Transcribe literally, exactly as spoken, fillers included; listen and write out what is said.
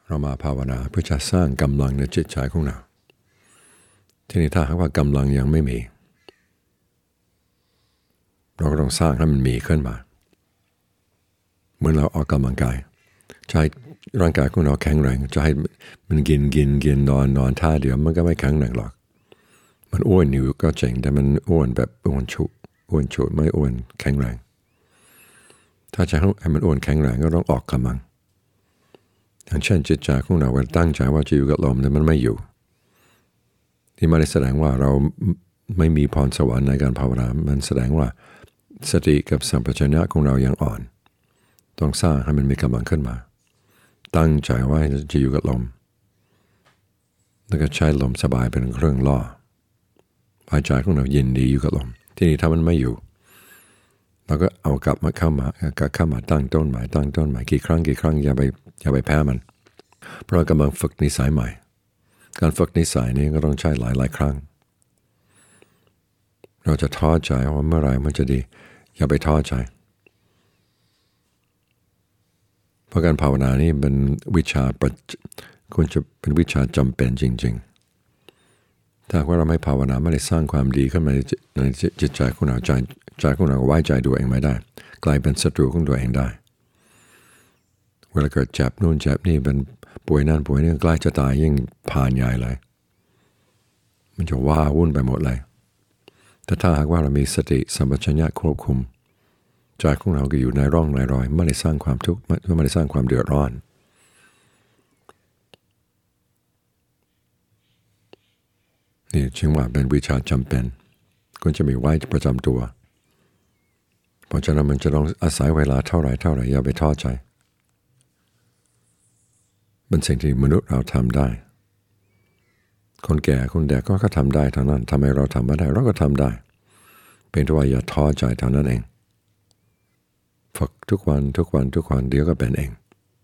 เรามาภาวนาเพื่อจะสร้างกำลังในจิตใจของเราทีนี้ถ้าหากว่ากำลังยังไม่มีเราก็ต้องสร้างให้มันมีขึ้นมาเหมือนเราออกกำลังกายใช้ร่างกายของเราแข็งแรงจะให้มันกินกินกินนอนนอนท่าเดียวมันก็ไม่แข็งแรงหรอกมันอ้วนอยู่ก็เจ๋งแต่มันอ้วนแบบอ้วนฉุอ้วนฉุไม่อ้วนแข็งแรงถ้าจะให้มันอ้วนแข็งแรงก็ต้องออกกำลังอย่างเช่นจิตใจของเราตั้งใจว่าจะอยู่กับลมแต่มันไม่อยู่ที่ไม่ได้แสดงว่าเราไม่มีพรสวรรค์ในการภาวนามันแสดงว่าสติกับสัมปชัญญะของเรายังอ่อนต้องสร้างให้มันมีกำลังขึ้นมาตั้งใจว่าจะอยู่กับลมแล้วก็ใช้ลมสบายเป็นเครื่องล่อหายใจของเรายินดีอยู่กับลมที่นี่ถ้ามันไม่อยู่เราก็เอากลับมาเข้ามากลับเข้ามาตั้งต้นใหม่ตั้งต้นใหม่กี่ครั้งกี่ครั้งอย่าไปอย่าไปแพ้มันเพราะเรากำลังฝึกนิสัยใหม่การฝึกนิสัยนี้ก็ต้องใช้หลายหลายครั้งเราจะท้อใจว่าเมื่อไรมันจะดีอย่าไปท้อใจเพราะการภาวนานี่เป็นวิชาควรจะเป็นวิชาจำเป็นจริงๆถ้าว่าเราไม่ภาวนาไม่ได้สร้างความดีขึ้นมาในจิตใจของเราใจใจของเราไว้ใจตัวเองไม่ได้กลายเป็นศัตรูของตัวเองได้เวลาเกิดเจ็บนู่นเจ็บนี่เป็นป่วยนั่นป่วยนี่ใกล้จะตายยิ่งผ่านใหญ่เลยมันจะว้าวุ่นไปหมดเลยแต่ถ้าหากว่าเรามีสติสัมปชัญญะควบคุมใจของเราก็อยู่ในร่องในรอยไม่ได้สร้างความทุกข์ไม่ได้สร้างความเดือดร้อนนี่จึงว่าเป็นวิชาจำเป็นควรจะมีไว้ประจำตัวเพราะฉะนั้นมันจะต้องอาศัยเวลาเท่าไหร่เท่าไหร่อย่าไปท้อใจเป็นสิ่งที่มนุษย์เราทำได้คนแก่คนเด็กก็ทำได้เท่านั้นทำไมเราทำไม่ได้เราก็ทำได้เป็นแต่ว่าอย่าท้อใจเท่านั้นเองฝึกทุกวันทุกวันทุกวันเดี๋ยวก็เป็นเอง